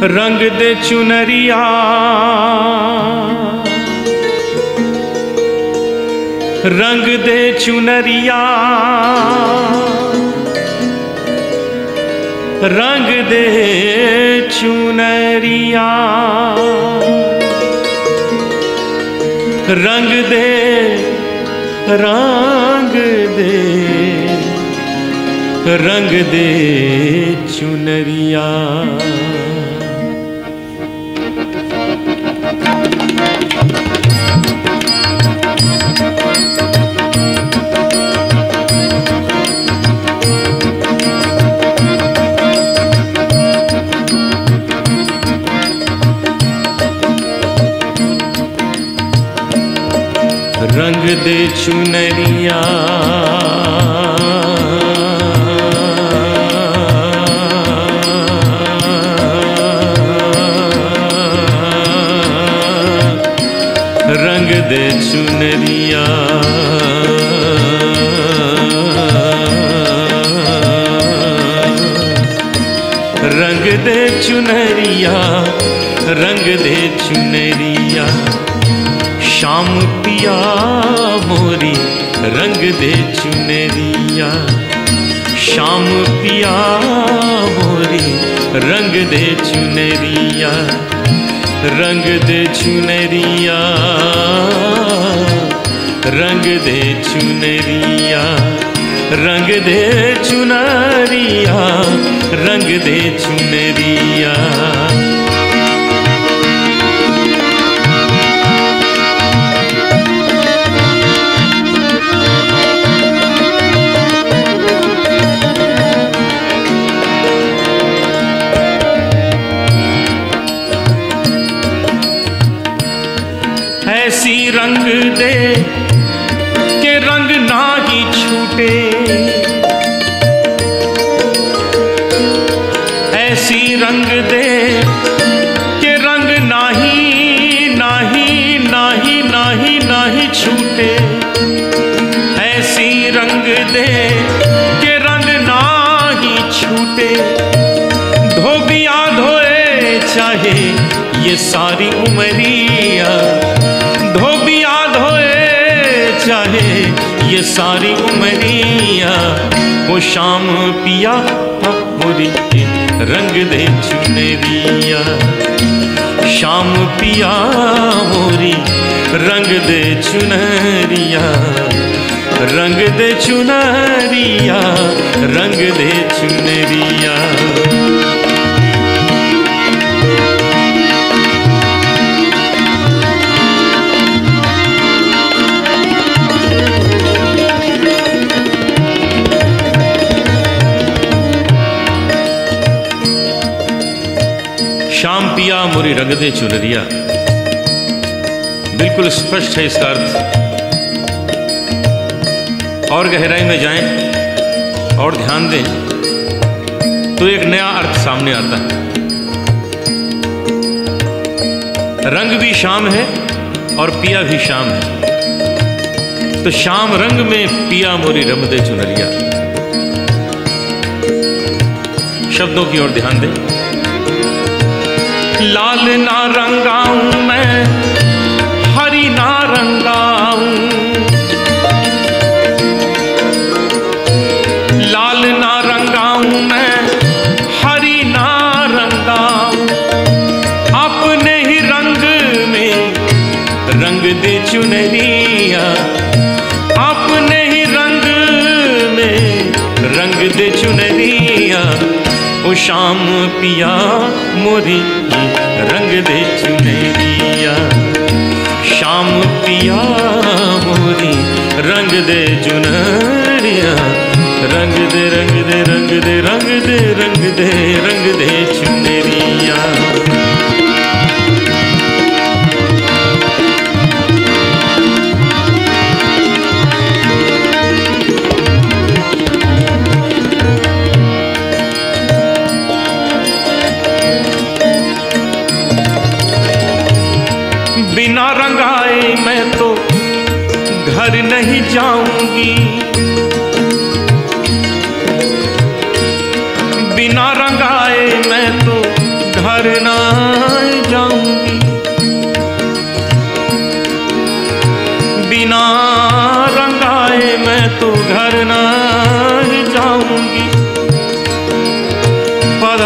रंग दे चुनरिया रंग दे चुनरिया रंग दे चुनरिया रंग दे रंग दे रंग दे चुनरिया। रंग दे चुनरिया रंग दे चुनरिया रंग दे चुनरिया रंग दे चुनरिया। शाम पिया मोरी रंग दे चुनरिया शाम पिया मोरी रंग दे चुनरिया रंग दे चुनरिया रंग दे चुनरिया रंग दे चुनरिया रंग दे चुनरिया। ऐसी रंग दे के रंग ना ही छूटे ऐसी रंग दे के रंग नाही नाही नाही नाही नाही छूटे ऐसी रंग दे के रंग ना ही छूटे। धोबिया धोए चाहे ये सारी उमरिया धोबिया धोए चाहे ये सारी उमरिया। वो शाम पिया मोरी रंग दे चुनरिया शाम पिया मोरी रंग दे चुनरिया रंग दे चुनरिया रंग दे चुनरिया। शाम पिया मोरी रंग दे चुनरिया बिल्कुल स्पष्ट है इसका अर्थ। और गहराई में जाएं और ध्यान दें तो एक नया अर्थ सामने आता है। रंग भी शाम है और पिया भी शाम है। तो शाम रंग में पिया मोरी रंग दे चुनरिया। शब्दों की ओर ध्यान दें। लाल ना रंगाऊं मैं हरी ना रंगाऊं लाल ना रंगाऊं मैं हरी ना रंगाऊं। अपने ही रंग में रंग दे चुनरिया अपने ही रंग में रंग दे चुनरिया। ओ शाम पिया मोरी रंग दे चुनरिया शाम पिया मोरी रंग दे चुनरिया रंग दे रंग दे रंग दे रंग दे रंग दे रंग दे चुनरिया। बिना रंगाए मैं तो घर नहीं जाऊंगी बिना रंगाए मैं तो घर ना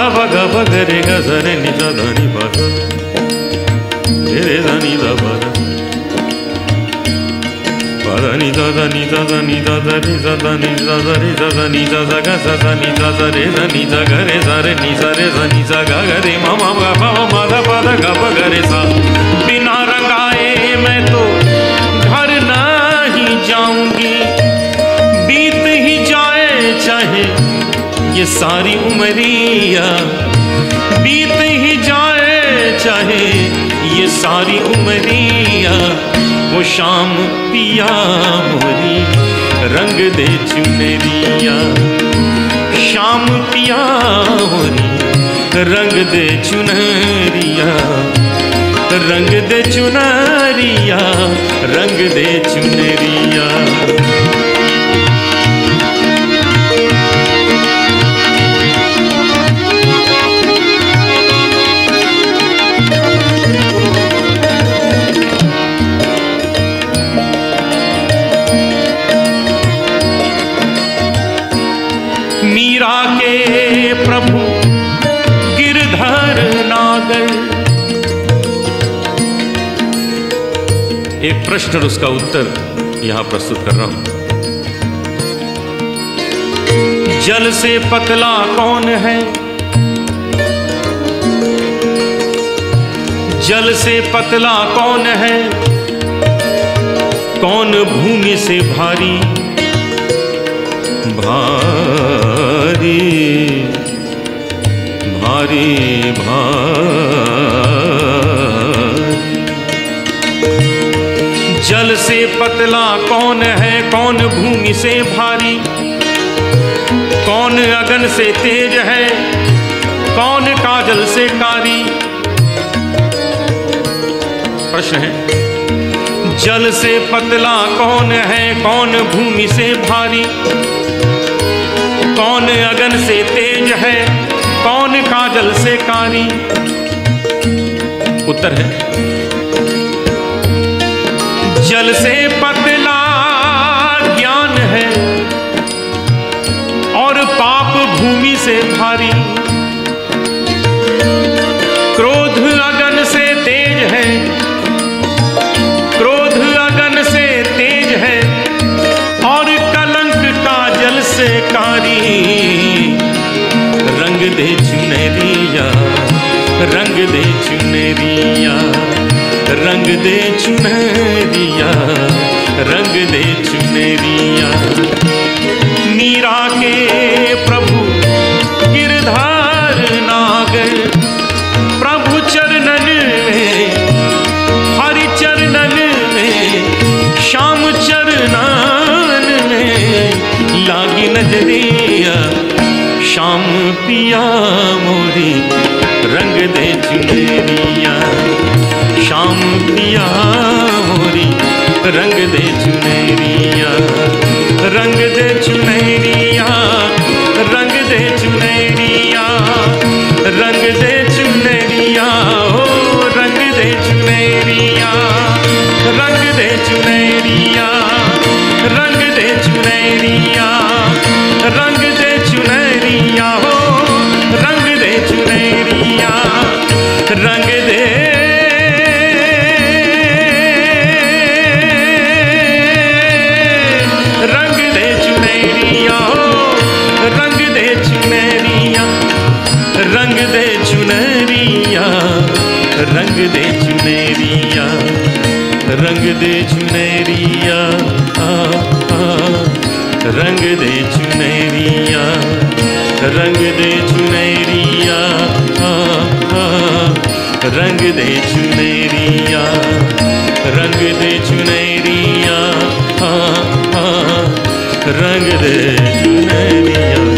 ब ग ब ग रे ग ध रे नि ध ध नि प ध रे रे ध नि ध प ध प ध नि ध ध नि ध ध नि ध ध रे ध ध नि ध ध रे ध ध नि ध ध ग ध ध नि ध ध रे ध नि ध ग रे ध रे नि ध रे ध नि ध ग ग रे म म ग प म ध प ध ग प ग रे सा। बिना रंगाए मैं तो घर नहीं जाऊंगी, बीत ही जाए चाहे ये सारी उमरिया, बीत ही जाए चाहे ये सारी उमरिया। वो शाम पिया मोरी रंग दे चुनरिया, शाम पिया मोरी रंग दे चुनरिया, रंग दे चुनरिया, रंग दे चुनरिया। मीरा के प्रभु गिरधर नागर। एक प्रश्न और उसका उत्तर यहां प्रस्तुत कर रहा हूं। जल से पतला कौन है, जल से पतला कौन है, कौन भूमि से भारी भारी भारी भारी। जल से पतला कौन है, कौन भूमि से भारी, कौन अगन से तेज है, कौन काजल से कारी। प्रश्न है, जल से पतला कौन है, कौन भूमि से भारी, कौन अगन से तेज है, कौन काजल से कारी। उत्तर है, जल से पतला ज्ञान है और पाप भूमि से भारी, क्रोध अगन से तेज है, क्रोध अगन से तेज है और कलंक काजल से कारी। रंग दे चुनरिया, रंग दे चुनरिया, रंग दे चुनरिया, रंग दे चुनरिया। मीरा के प्रभु गिरधर नागर, प्रभु चरणन में, हरि चरणन में, श्याम चरणन में लागी नजरिया। शाम पिया मोरी रंग दे चुनरिया, शाम पिया मोरी रंग दे चुनरिया, रंग दे चुनरिया, रंग दे चुनरिया, रंग दे चुनरिया, हो रंग दे चुनरिया, रंग दे चुनरिया, रंग दे चुनरिया, रंग दे चुनरिया, हो रंग दे चुनरिया, रंग दे रंग दे चुनरिया, हो रंग दे चुनरिया, रंग दे चुनरिया, रंग दे चुनरिया, रंग दे चुनरिया, रंग दे चुनरिया, रंग दे चुनरिया, रंग दे चुनरिया, रंग दे चुनरिया, रंग दे चुनरिया।